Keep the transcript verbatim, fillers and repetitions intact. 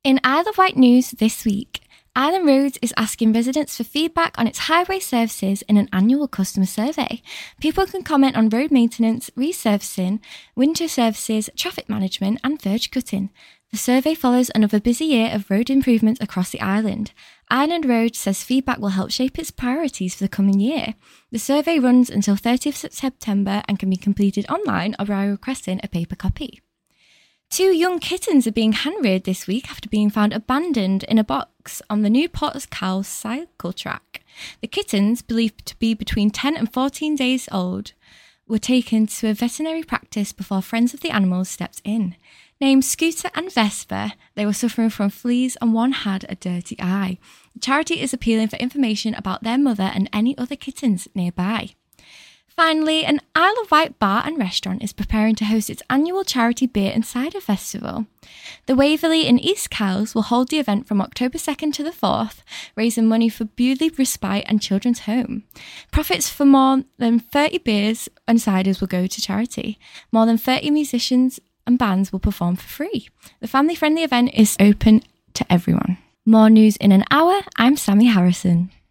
In Isle of Wight news this week, Island Roads is asking residents for feedback on its highway services in an annual customer survey. People can comment on road maintenance, resurfacing, winter services, traffic management and verge cutting. The survey follows another busy year of road improvements across the island. Island Roads says feedback will help shape its priorities for the coming year. The survey runs until thirtieth of September and can be completed online or by requesting a paper copy. Two young kittens are being hand-reared this week after being found abandoned in a box on the New Potter's Cow cycle track. The kittens, believed to be between ten and fourteen days old, were taken to a veterinary practice before Friends of the Animals stepped in. Named Scooter and Vesper, they were suffering from fleas and one had a dirty eye. The charity is appealing for information about their mother and any other kittens nearby. Finally, an Isle of Wight bar and restaurant is preparing to host its annual charity beer and cider festival. The Waverley in East Kells will hold the event from October second to the fourth, raising money for Bewley Respite and Children's Home. Profits for more than thirty beers and ciders will go to charity. More than thirty musicians and bands will perform for free. The family-friendly event is open to everyone. More news in an hour. I'm Sammy Harrison.